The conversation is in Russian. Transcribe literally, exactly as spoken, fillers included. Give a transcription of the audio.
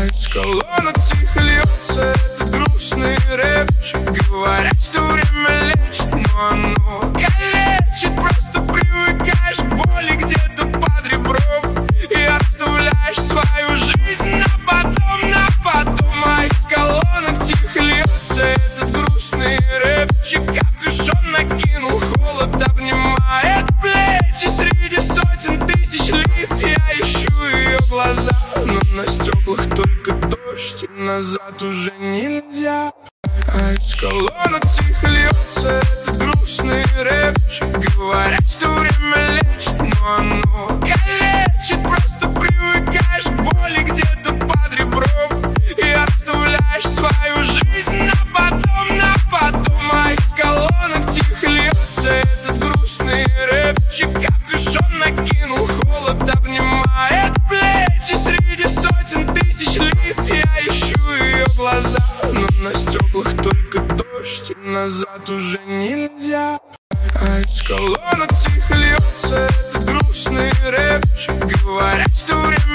А из колонок тихо льется этот грустный рэпчик. Говорят, что время лечит, но оно калечит. Просто привыкаешь к боли где-то под ребром и оставляешь свою жизнь на потом, на потом. А из колонок тихо льется этот грустный рэпчик. Капюшон накинул, холод обнимает плечи. Среди сотен тысяч лиц я ищу ее глаза, но на стеклах только дождь, и назад уже нельзя. А из колонок тихо льется этот грустный рэпчик. Говорят, что время лечит, но оно калечит. Просто привыкаешь к боли где-то под ребром и оставляешь свою жизнь на потом, на потом. А из колонок тихо льется этот грустный рэпчик. Капюшон накинул, холод обнимает плечи. Среди сотен тысяч лиц я ищу ее глаза, но на стеклах только дождь, и назад уже нельзя. А из колонок тихо льется этот грустный рэпчик. Говорят, что время